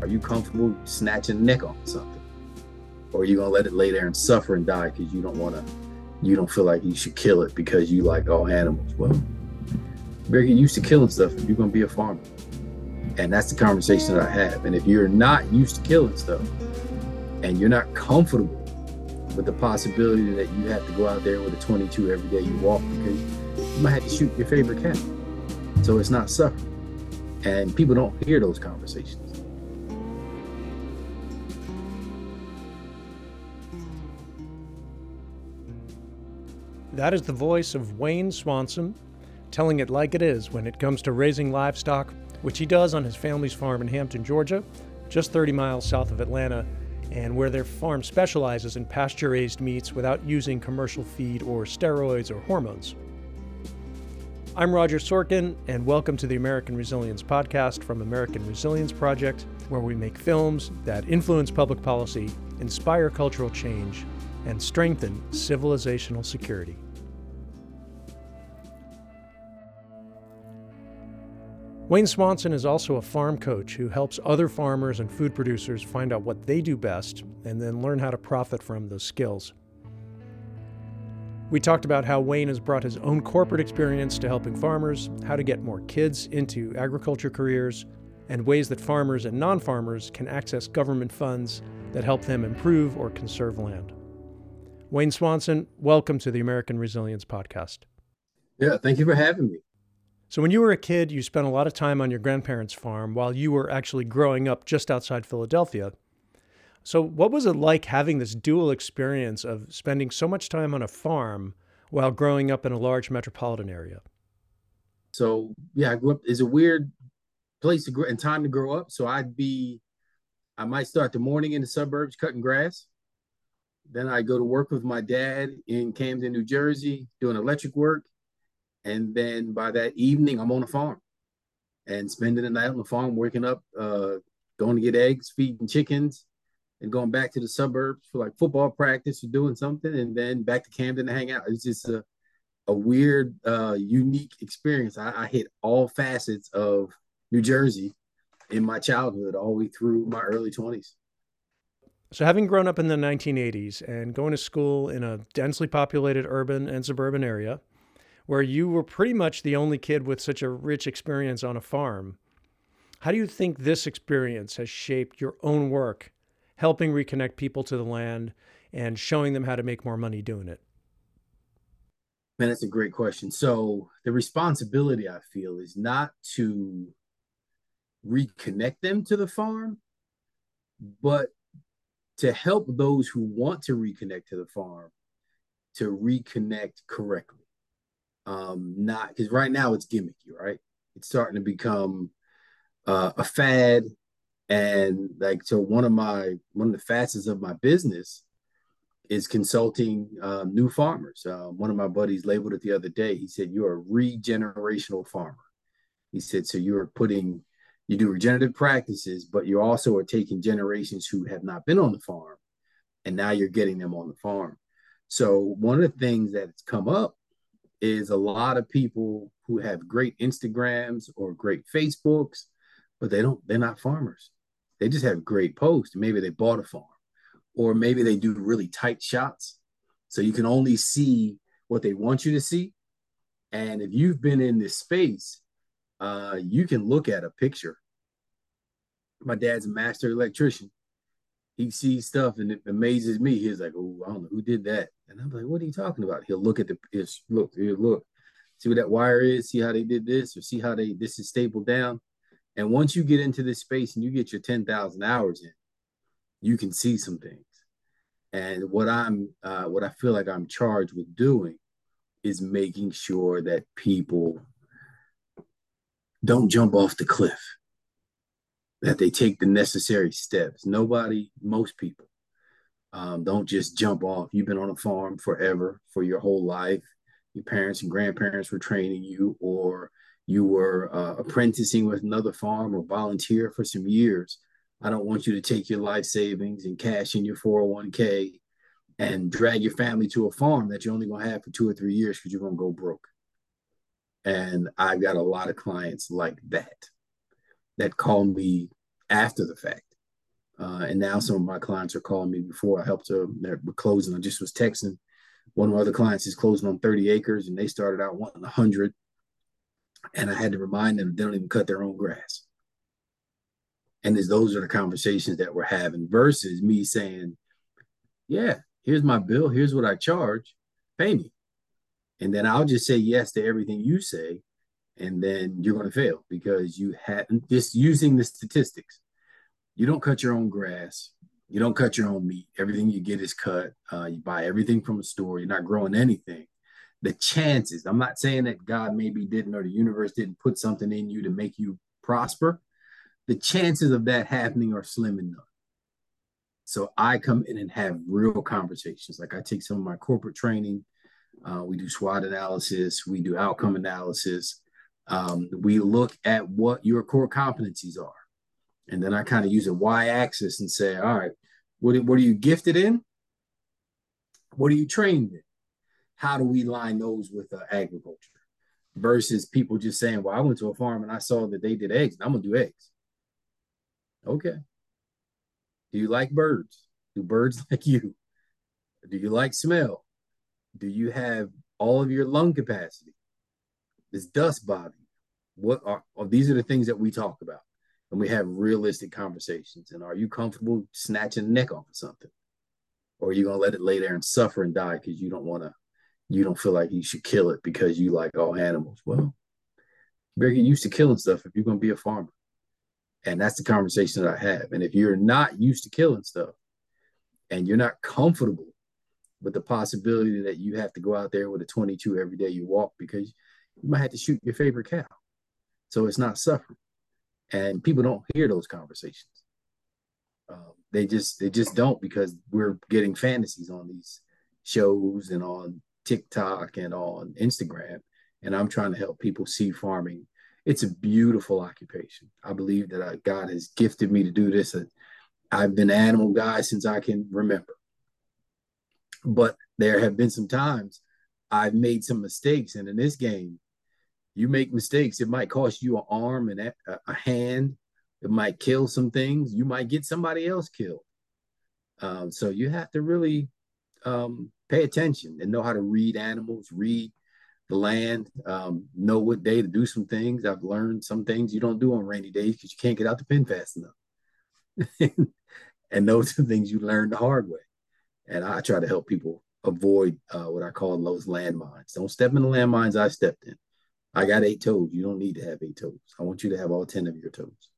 Are you comfortable snatching the neck off something? Or are you going to let it lay there and suffer and die because you don't feel like you should kill it because you like all animals? Well, you better get used to killing stuff if you're going to be a farmer. And that's the conversation that I have. And if you're not used to killing stuff and you're not comfortable with the possibility that you have to go out there with a 22 every day you walk because you might have to shoot your favorite cat. So it's not suffering. And people don't hear those conversations. That is the voice of Wayne Swanson, telling it like it is when it comes to raising livestock, which he does on his family's farm in Hampton, Georgia, just 30 miles south of Atlanta, and where their farm specializes in pasture-raised meats without using commercial feed or steroids or hormones. I'm Roger Sorkin, and welcome to the American Resilience Podcast from American Resilience Project, where we make films that influence public policy, inspire cultural change, and strengthen civilizational security. Wayne Swanson is also a farm coach who helps other farmers and food producers find out what they do best and then learn how to profit from those skills. We talked about how Wayne has brought his own corporate experience to helping farmers, how to get more kids into agriculture careers, and ways that farmers and non-farmers can access government funds that help them improve or conserve land. Wayne Swanson, welcome to the American Resilience Podcast. Yeah, thank you for having me. So when you were a kid, you spent a lot of time on your grandparents' farm while you were actually growing up just outside Philadelphia. So what was it like having this dual experience of spending so much time on a farm while growing up in a large metropolitan area? So yeah, I grew up. It's a weird place to grow and time to grow up. So I might start the morning in the suburbs cutting grass. Then I go to work with my dad in Camden, New Jersey, doing electric work. And then by that evening, I'm on a farm and spending the night on the farm, waking up, going to get eggs, feeding chickens, and going back to the suburbs for like football practice or doing something, and then back to Camden to hang out. It's just a weird, unique experience. I hit all facets of New Jersey in my childhood, all the way through my early 20s. So having grown up in the 1980s and going to school in a densely populated urban and suburban area, where you were pretty much the only kid with such a rich experience on a farm, how do you think this experience has shaped your own work, helping reconnect people to the land and showing them how to make more money doing it? Man, that's a great question. So the responsibility I feel is not to reconnect them to the farm, but to help those who want to reconnect to the farm to reconnect correctly. Not because right now it's gimmicky, right? It's starting to become a fad, and like so one of the facets of my business is consulting new farmers. One of my buddies labeled it the other day. He said, "You're a regenerational farmer." He said, "So you do regenerative practices, but you also are taking generations who have not been on the farm, and now you're getting them on the farm." So one of the things that's come up is a lot of people who have great Instagrams or great Facebooks, but they're not farmers. They just have great posts. Maybe they bought a farm, or maybe they do really tight shots. So you can only see what they want you to see. And if you've been in this space, you can look at a picture. My dad's a master electrician. He sees stuff and it amazes me. He's like, "Oh, I don't know who did that." And I'm like, "What are you talking about?" He'll look at look, see what that wire is, see how they did this, or see how this is stapled down. And once you get into this space and you get your 10,000 hours in, you can see some things. And what I feel like I'm charged with doing is making sure that people don't jump off the cliff, that they take the necessary steps. Most people don't just jump off. You've been on a farm forever, for your whole life. Your parents and grandparents were training you, or you were apprenticing with another farm or volunteer for some years. I don't want you to take your life savings and cash in your 401k and drag your family to a farm that you're only going to have for 2 or 3 years because you're going to go broke. And I've got a lot of clients like that call me after the fact And now some of my clients are calling me. Before I helped them, they're closing. I just was texting one of my other clients is closing on 30 acres and they started out wanting 100. And I had to remind them they don't even cut their own grass. And those are the conversations that we're having versus me saying, yeah, here's my bill. Here's what I charge. Pay me. And then I'll just say yes to everything you say. And then you're going to fail because you hadn't just using the statistics. You don't cut your own grass. You don't cut your own meat. Everything you get is cut. You buy everything from a store. You're not growing anything. The chances, I'm not saying that God maybe didn't or the universe didn't put something in you to make you prosper. The chances of that happening are slim and none. So I come in and have real conversations. Like I take some of my corporate training. We do SWOT analysis. We do outcome analysis. We look at what your core competencies are. And then I kind of use a y-axis and say, all right, what are you gifted in? What are you trained in? How do we line those with agriculture? Versus people just saying, well, I went to a farm and I saw that they did eggs and I'm going to do eggs. Okay. Do you like birds? Do birds like you? Do you like smell? Do you have all of your lung capacity? Does dust bother you? What are these are the things that we talk about and we have realistic conversations. And are you comfortable snatching the neck off of something? Or are you going to let it lay there and suffer and die because you don't feel like you should kill it because you like all animals? Well, you better get used to killing stuff if you're going to be a farmer. And that's the conversation that I have. And if you're not used to killing stuff and you're not comfortable with the possibility that you have to go out there with a 22 every day you walk because you might have to shoot your favorite cow. So it's not suffering. And people don't hear those conversations. They just don't because we're getting fantasies on these shows and on TikTok and on Instagram. And I'm trying to help people see farming. It's a beautiful occupation. I believe that God has gifted me to do this. I've been an animal guy since I can remember. But there have been some times I've made some mistakes. And in this game, you make mistakes. It might cost you an arm and a hand. It might kill some things. You might get somebody else killed. So you have to really pay attention and know how to read animals, read the land, know what day to do some things. I've learned some things you don't do on rainy days because you can't get out the pen fast enough. And those are things you learn the hard way. And I try to help people avoid what I call those landmines. Don't step in the landmines I stepped in. I got 8 toes. You don't need to have 8 toes. I want you to have all 10 of your toes.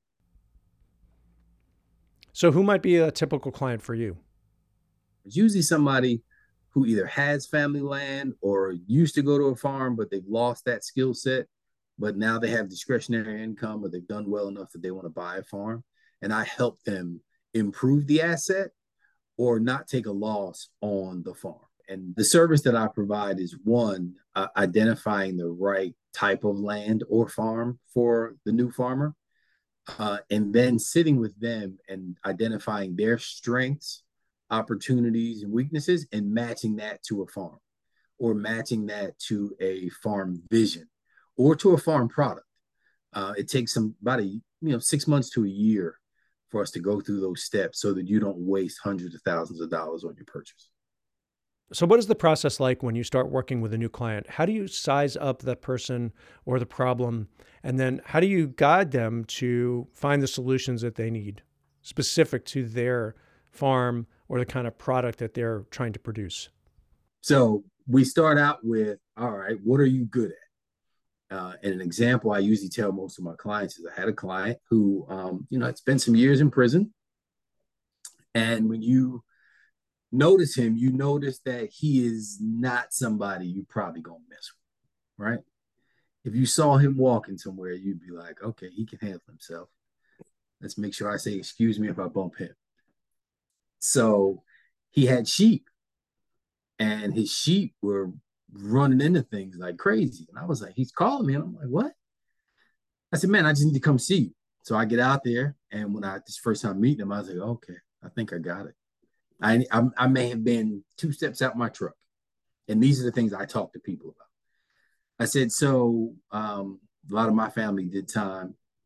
So who might be a typical client for you? It's usually somebody who either has family land or used to go to a farm, but they've lost that skill set, but now they have discretionary income or they've done well enough that they want to buy a farm. And I help them improve the asset or not take a loss on the farm. And the service that I provide is one, identifying the right type of land or farm for the new farmer, and then sitting with them and identifying their strengths, opportunities, and weaknesses, and matching that to a farm or matching that to a farm vision or to a farm product. It takes about 6 months to a year for us to go through those steps so that you don't waste hundreds of thousands of dollars on your purchase. So what is the process like when you start working with a new client? How do you size up the person or the problem? And then how do you guide them to find the solutions that they need specific to their farm or the kind of product that they're trying to produce? So we start out with, all right, what are you good at? And an example I usually tell most of my clients is I had a client who, had spent some years in prison. And when you notice him, you notice that he is not somebody you probably gonna mess with, right? If you saw him walking somewhere, you'd be like, okay, he can handle himself. Let's make sure I say, excuse me if I bump him. So he had sheep, and his sheep were running into things like crazy. And I was like, he's calling me. And I'm like, what? I said, man, I just need to come see you. So I get out there, and when this first time meeting him, I was like, okay, I think I got it. I may have been 2 steps out my truck. And these are the things I talk to people about. I said, so a lot of my family did time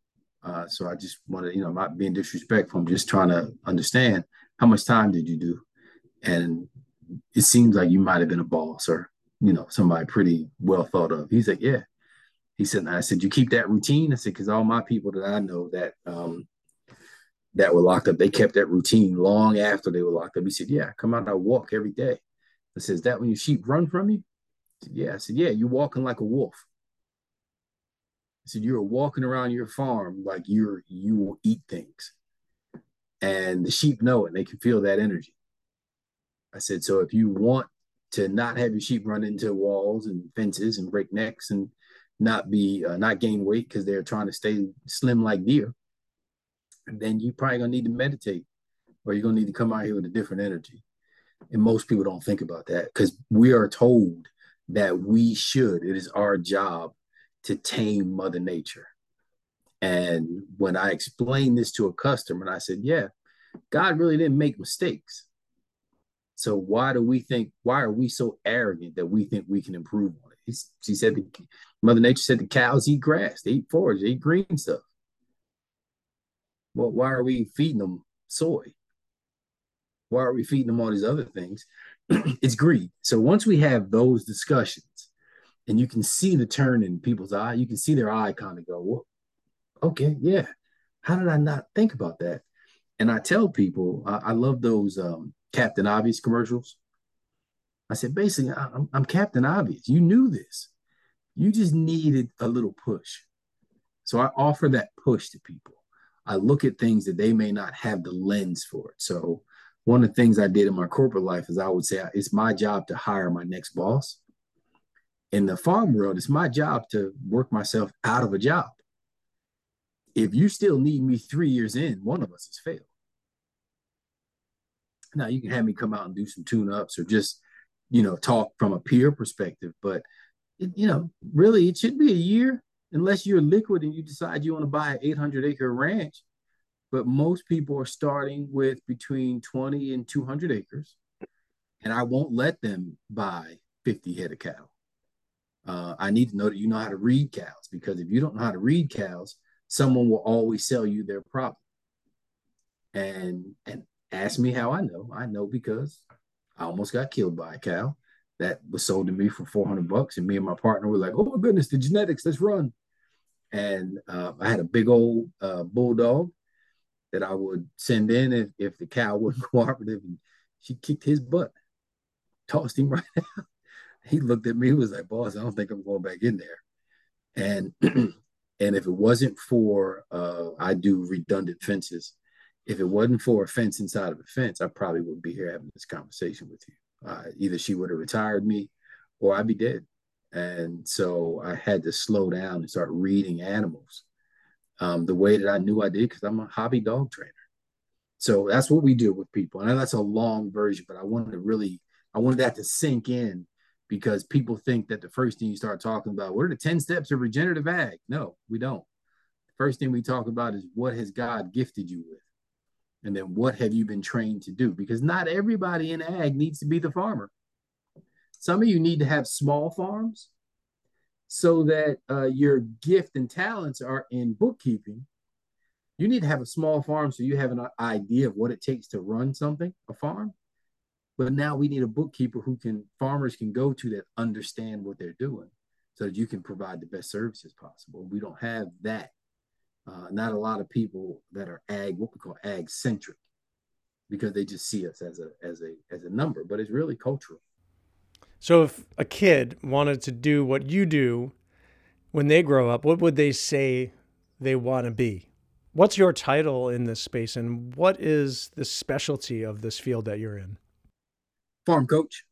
So I just want to, I'm not being disrespectful. I'm just trying to understand how much time did you do? And it seems like you might have been a boss or, somebody pretty well thought of. He's like, yeah. He said, I said, you keep that routine? I said, because all my people that I know that were locked up, they kept that routine long after they were locked up. He said, yeah, I come out, I walk every day. I said, is that when your sheep run from you? I said, yeah. I said, yeah, you're walking like a wolf. I said, you're walking around your farm like you will eat things. And the sheep know it. They can feel that energy. I said, so if you want to not have your sheep run into walls and fences and break necks and not gain weight because they're trying to stay slim like deer, then you probably gonna need to meditate, or you're gonna need to come out here with a different energy. And most people don't think about that because we are told that it is our job to tame Mother Nature. And when I explained this to a customer, and I said, yeah, God really didn't make mistakes. So why are we so arrogant that we think we can improve on it? She said, Mother Nature said the cows eat grass, they eat forage, they eat green stuff. Well, why are we feeding them soy? Why are we feeding them all these other things? It's greed. So once we have those discussions and you can see the turn in people's eye, you can see their eye kind of go, well, okay, yeah. How did I not think about that? And I tell people, I love those Captain Obvious commercials. I said, basically, I'm Captain Obvious. You knew this. You just needed a little push. So I offer that push to people. I look at things that they may not have the lens for it. So one of the things I did in my corporate life is I would say it's my job to hire my next boss. In the farm world, it's my job to work myself out of a job. If you still need me 3 years in, one of us has failed. Now you can have me come out and do some tune-ups or just, talk from a peer perspective, but really it should be a year unless you're liquid and you decide you want to buy an 800-acre ranch. But most people are starting with between 20 and 200 acres, and I won't let them buy 50 head of cattle. I need to know that you know how to read cows, because if you don't know how to read cows, someone will always sell you their problem. And ask me how I know. I know because I almost got killed by a cow that was sold to me for $400, and me and my partner were like, "Oh my goodness, the genetics! Let's run!" And I had a big old bulldog that I would send in if the cow wasn't cooperative, and she kicked his butt, tossed him right out. He looked at me, was like, "Boss, I don't think I'm going back in there." And and if it wasn't for I do redundant fences. If it wasn't for a fence inside of a fence, I probably wouldn't be here having this conversation with you. Either she would have retired me or I'd be dead. And so I had to slow down and start reading animals the way that I knew I did, because I'm a hobby dog trainer. So that's what we do with people. And that's a long version, but I wanted that to sink in, because people think that the first thing you start talking about, what are the 10 steps of regenerative ag? No, we don't. The first thing we talk about is, what has God gifted you with? And then what have you been trained to do? Because not everybody in ag needs to be the farmer. Some of you need to have small farms so that your gift and talents are in bookkeeping. You need to have a small farm so you have an idea of what it takes to run a farm. But now we need a bookkeeper farmers can go to that understand what they're doing, so that you can provide the best services possible. We don't have that. Not a lot of people that are what we call ag centric, because they just see us as a number, but it's really cultural. So if a kid wanted to do what you do when they grow up, what would they say they want to be? What's your title in this space, and what is the specialty of this field that you're in? Farm coach.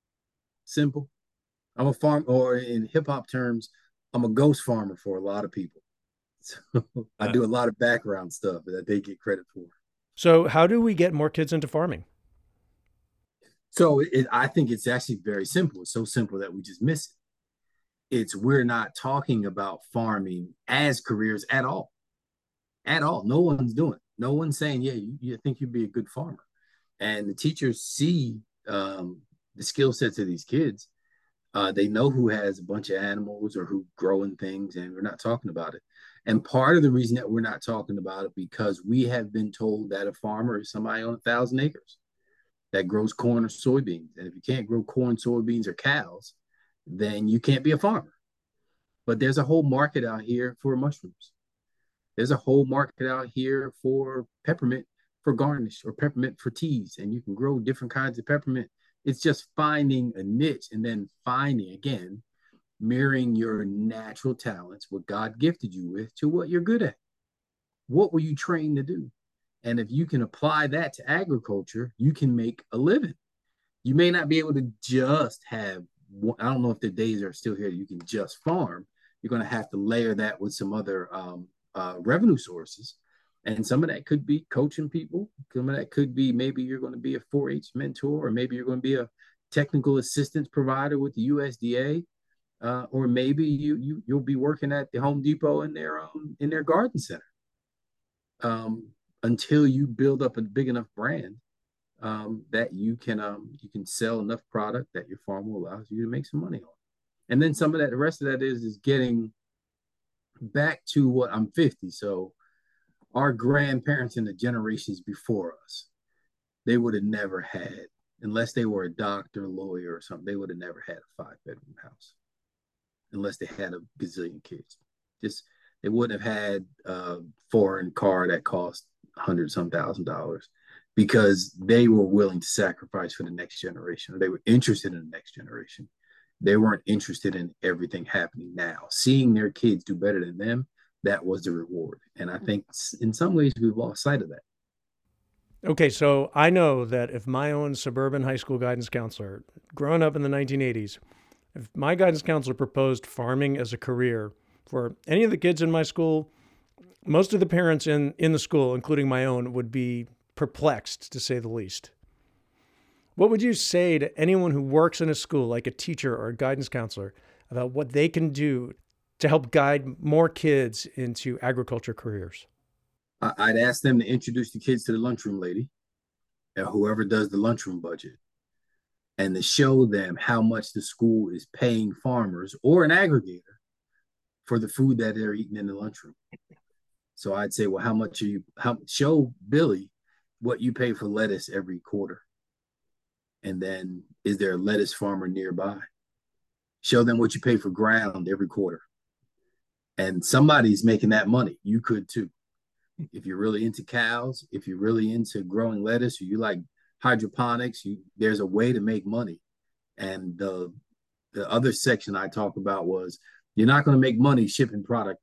Simple. I'm a farm, or in hip hop terms, I'm a ghost farmer for a lot of people. So I do a lot of background stuff that they get credit for. So how do we get more kids into farming? So I think it's actually very simple. It's so simple that we just miss it. We're not talking about farming as careers at all. At all. No one's doing it. No one's saying, yeah, you think you'd be a good farmer. And the teachers see the skill sets of these kids. They know who has a bunch of animals or who growing things, and we're not talking about it. And part of the reason that we're not talking about it because we have been told that a farmer is somebody on 1,000 acres that grows corn or soybeans. And if you can't grow corn, soybeans, or cows, then you can't be a farmer. But there's a whole market out here for mushrooms. There's a whole market out here for peppermint for garnish or peppermint for teas, and you can grow different kinds of peppermint. It's just finding a niche and then finding again, mirroring your natural talents, what God gifted you with, to what you're good at. What were you trained to do? And if you can apply that to agriculture, you can make a living. You may not be able to just have, I don't know if the days are still here, you can just farm. You're going to have to layer that with some other revenue sources. And some of that could be coaching people. Some of that could be maybe you're going to be a 4-H mentor, or maybe you're going to be a technical assistance provider with the USDA, or maybe you'll be working at the Home Depot in their garden center, until you build up a big enough brand that you can sell enough product that your farm will allow you to make some money on. And then some of that, the rest of that is getting back to what I'm 50. So our grandparents and the generations before us, they would have never had, unless they were a doctor, lawyer, or something, they would have never had a 5-bedroom house unless they had a gazillion kids. Just they wouldn't have had a foreign car that cost $100-some thousand because they were willing to sacrifice for the next generation, or they were interested in the next generation. They weren't interested in everything happening now. Seeing their kids do better than them, that was the reward. And I think in some ways we've lost sight of that. Okay, so I know that if my own suburban high school guidance counselor, growing up in the 1980s, if my guidance counselor proposed farming as a career for any of the kids in my school, most of the parents in the school, including my own, would be perplexed, to say the least. What would you say to anyone who works in a school, like a teacher or a guidance counselor, about what they can do to help guide more kids into agriculture careers? I'd ask them to introduce the kids to the lunchroom lady, and whoever does the lunchroom budget, and to show them how much the school is paying farmers or an aggregator for the food that they're eating in the lunchroom. So I'd say, well, how much are you, show Billy what you pay for lettuce every quarter. And then is there a lettuce farmer nearby? Show them what you pay for ground every quarter. And somebody's making that money. You could too. If you're really into cows, if you're really into growing lettuce, or you like hydroponics, there's a way to make money. And the other section I talked about was you're not going to make money shipping product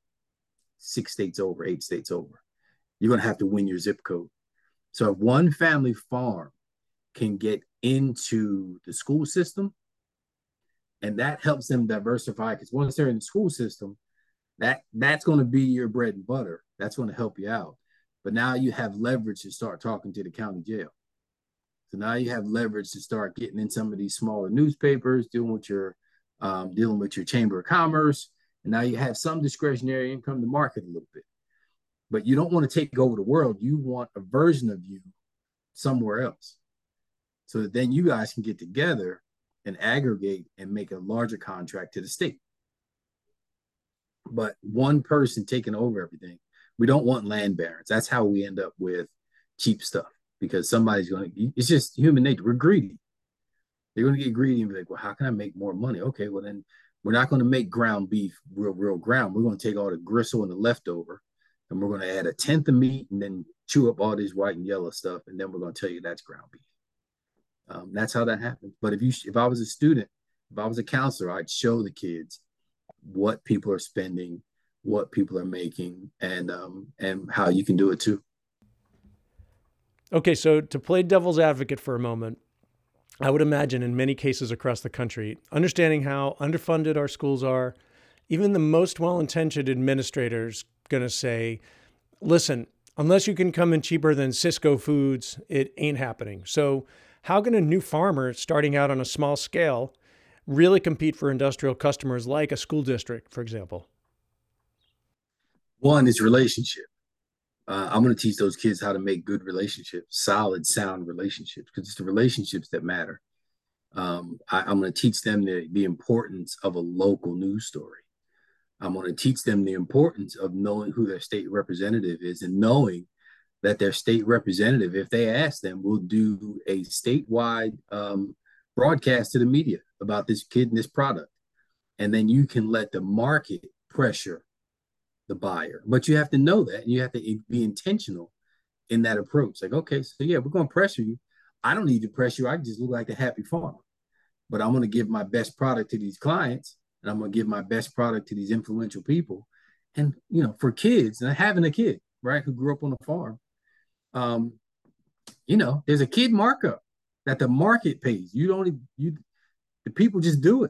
6 states over, 8 states over. You're going to have to win your zip code. So if one family farm can get into the school system, and that helps them diversify, because once they're in the school system, that's going to be your bread and butter. That's going to help you out. But now you have leverage to start talking to the county jail. So now you have leverage to start getting in some of these smaller newspapers, dealing with your chamber of commerce, and now you have some discretionary income to market a little bit. But you don't want to take over the world. You want a version of you somewhere else, so that then you guys can get together and aggregate and make a larger contract to the state. But one person taking over everything, we don't want land barons. That's how we end up with cheap stuff, because somebody's going to, it's just human nature. We're greedy. They're going to get greedy and be like, well, how can I make more money? Okay, well, then we're not going to make ground beef real ground. We're going to take all the gristle and the leftover, and we're going to add a tenth of meat and then chew up all this white and yellow stuff. And then we're going to tell you that's ground beef. That's how that happens. But if I was a student, if I was a counselor, I'd show the kids what people are spending, what people are making, and how you can do it too. Okay, so to play devil's advocate for a moment, I would imagine in many cases across the country, understanding how underfunded our schools are, even the most well-intentioned administrators going to say, listen, unless you can come in cheaper than Cisco Foods, it ain't happening. So how can a new farmer starting out on a small scale really compete for industrial customers like a school district, for example? One is relationship. I'm going to teach those kids how to make good relationships, solid, sound relationships, because it's the relationships that matter. I'm going to teach them the importance of a local news story. I'm going to teach them the importance of knowing who their state representative is and knowing that their state representative, if they ask them, will do a statewide broadcast to the media about this kid and this product. And then you can let the market pressure the buyer. But you have to know that, and you have to be intentional in that approach. Like, okay, so yeah, we're going to pressure you. I don't need to pressure you. I just look like a happy farmer. But I'm going to give my best product to these clients, and I'm going to give my best product to these influential people. And, for kids, and having a kid, right, who grew up on a farm, there's a kid markup that the market pays. The people just do it.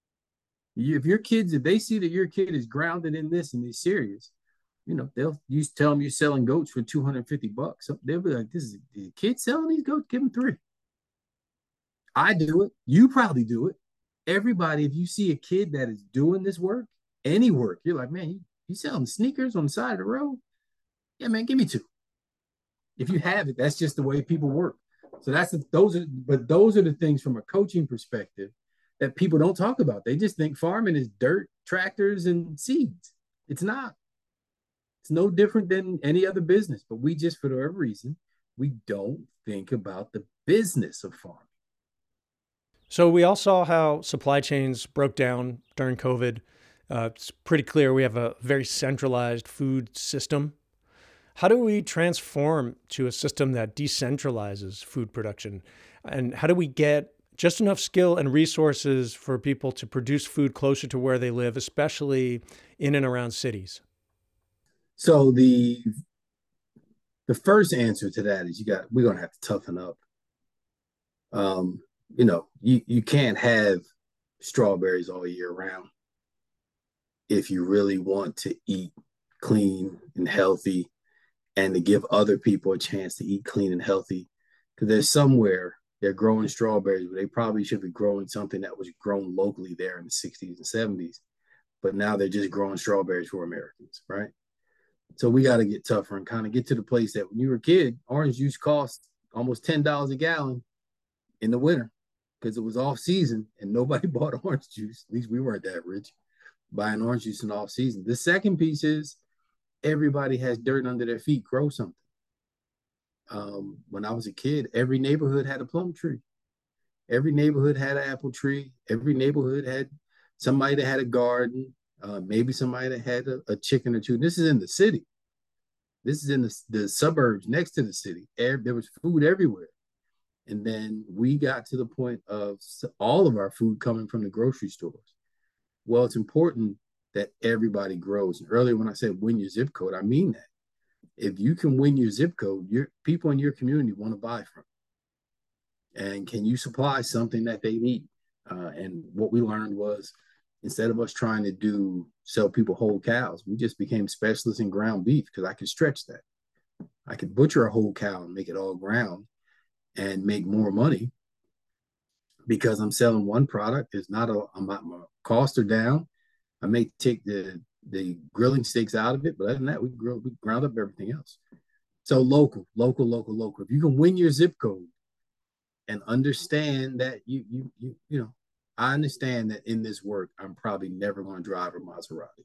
If they see that your kid is grounded in this and is serious, they'll tell them you're selling goats for $250. So they'll be like, "This is the kid selling these goats. Give them 3." I do it. You probably do it. Everybody, if you see a kid that is doing this work, any work, you're like, "Man, you selling sneakers on the side of the road? Yeah, man, give me 2." If you have it, that's just the way people work. So those are the things from a coaching perspective that people don't talk about. They just think farming is dirt, tractors, and seeds. It's not. It's no different than any other business, but we just, for whatever reason, we don't think about the business of farming. So we all saw how supply chains broke down during COVID. It's pretty clear we have a very centralized food system. How do we transform to a system that decentralizes food production? And how do we get just enough skill and resources for people to produce food closer to where they live, especially in and around cities? So the first answer to that is we're gonna have to toughen up. You can't have strawberries all year round if you really want to eat clean and healthy and to give other people a chance to eat clean and healthy. Because there's somewhere they're growing strawberries, but they probably should be growing something that was grown locally there in the 60s and 70s. But now they're just growing strawberries for Americans, right? So we got to get tougher and kind of get to the place that when you were a kid, orange juice cost almost $10 a gallon in the winter because it was off season and nobody bought orange juice. At least we weren't that rich buying orange juice in off season. The second piece is everybody has dirt under their feet. Grow something. When I was a kid, every neighborhood had a plum tree. Every neighborhood had an apple tree. Every neighborhood had somebody that had a garden. Maybe somebody that had a chicken or two. This is in the city. This is in the suburbs next to the city. There was food everywhere. And then we got to the point of all of our food coming from the grocery stores. Well, it's important that everybody grows. And earlier when I said win your zip code, I mean that. If you can win your zip code, your people in your community want to buy from. And can you supply something that they need? And what we learned was instead of us trying to sell people whole cows, we just became specialists in ground beef because I could stretch that. I could butcher a whole cow and make it all ground and make more money because I'm selling one product. My costs are down. I may take the grilling steaks out of it, but other than that, we ground up everything else. So local. If you can win your zip code and understand that I understand that in this work, I'm probably never going to drive a Maserati.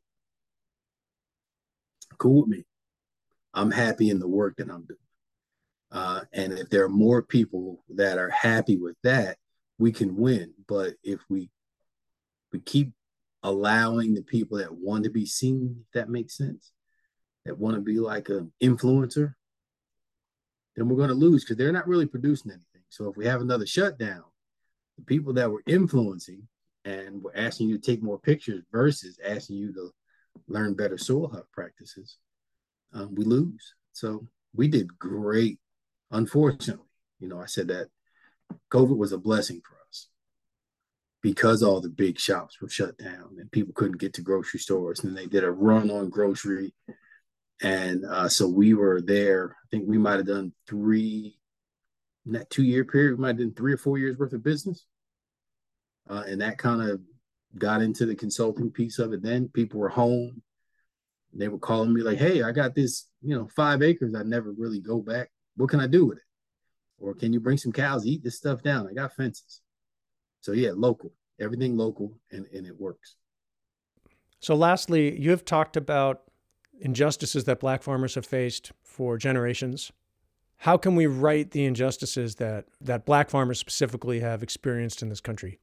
Cool with me. I'm happy in the work that I'm doing. And if there are more people that are happy with that, we can win. But if we keep allowing the people that want to be seen, if that makes sense, that want to be like an influencer, then we're going to lose because they're not really producing anything. So if we have another shutdown, the people that were influencing and were asking you to take more pictures versus asking you to learn better soil health practices, we lose. So we did great. Unfortunately, I said that COVID was a blessing for us because all the big shops were shut down and people couldn't get to grocery stores. And they did a run on grocery. And so we were there. I think we might have done in that 2-year period, we might have done 3 or 4 years worth of business. And that kind of got into the consulting piece of it. Then people were home. They were calling me like, hey, I got this, 5 acres. I never really go back. What can I do with it? Or can you bring some cows, eat this stuff down? I got fences. So yeah, local, everything local, and it works. So lastly, you have talked about injustices that Black farmers have faced for generations. How can we right the injustices that Black farmers specifically have experienced in this country?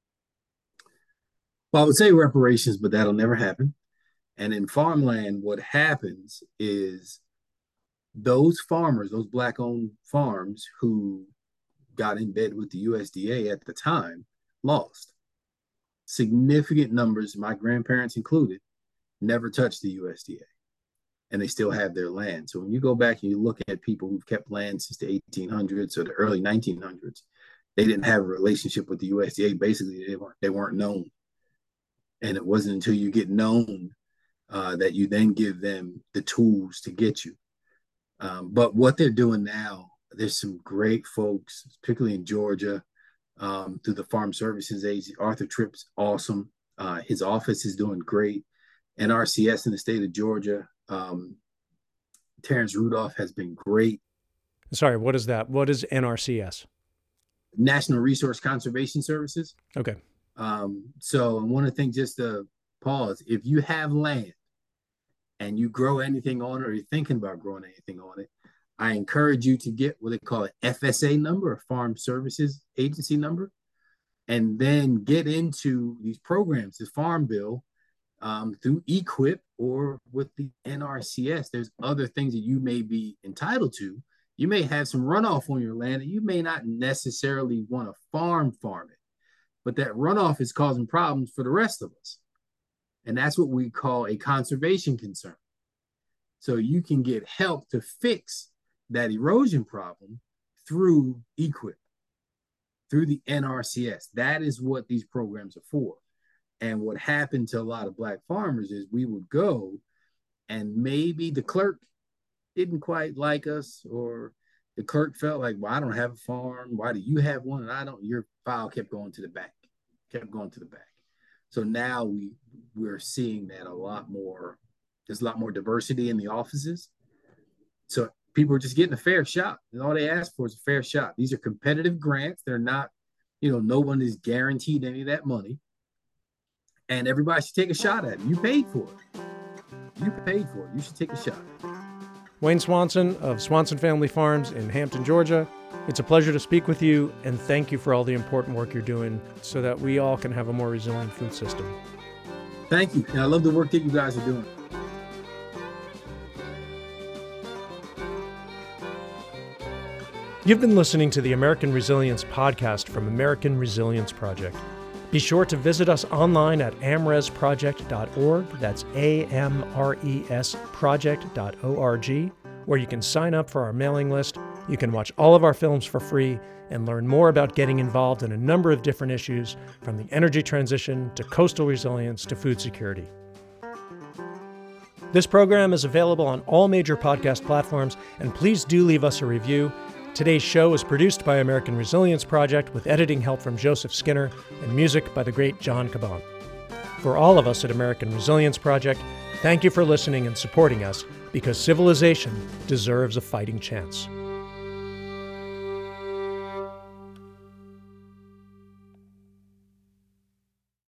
Well, I would say reparations, but that'll never happen. And in farmland, what happens is those farmers, those Black owned farms who got in bed with the USDA at the time, lost. Significant numbers, my grandparents included, never touched the USDA, and they still have their land. So when you go back and you look at people who've kept land since the 1800s or the early 1900s, they didn't have a relationship with the USDA. Basically, they weren't known. And it wasn't until you get known that you then give them the tools to get you. But what they're doing now, there's some great folks, particularly in Georgia, through the Farm Services Agency. Arthur Tripp's awesome. His office is doing great. NRCS in the state of Georgia, Terrence Rudolph has been great. Sorry, what is that? What is NRCS? National Resource Conservation Services. Okay. So one of the things, just to pause, if you have land and you grow anything on it, or you're thinking about growing anything on it, I encourage you to get what they call an FSA number, a Farm Services Agency number, and then get into these programs, the Farm Bill, through EQIP or with the NRCS. There's other things that you may be entitled to. You may have some runoff on your land, and you may not necessarily want to farm it, but that runoff is causing problems for the rest of us. And that's what we call a conservation concern. So you can get help to fix that erosion problem through EQIP, through the NRCS. That is what these programs are for. And what happened to a lot of Black farmers is we would go, and maybe the clerk didn't quite like us, or the clerk felt like, well, I don't have a farm. Why do you have one and I don't? Your file kept going to the back. So now we're seeing that a lot more. There's a lot more diversity in the offices. So people are just getting a fair shot. And all they ask for is a fair shot. These are competitive grants. They're not, no one is guaranteed any of that money. And everybody should take a shot at it. You paid for it. You should take a shot. Wayne Swanson of Swanson Family Farms in Hampton, Georgia. It's a pleasure to speak with you, and thank you for all the important work you're doing so that we all can have a more resilient food system. Thank you. And I love the work that you guys are doing. You've been listening to the American Resilience Podcast from American Resilience Project. Be sure to visit us online at amresproject.org. That's AMRES project.org, where you can sign up for our mailing list. You can watch all of our films for free and learn more about getting involved in a number of different issues, from the energy transition to coastal resilience to food security. This program is available on all major podcast platforms, and please do leave us a review. Today's show is produced by American Resilience Project with editing help from Joseph Skinner and music by the great John Caban. For all of us at American Resilience Project, thank you for listening and supporting us, because civilization deserves a fighting chance.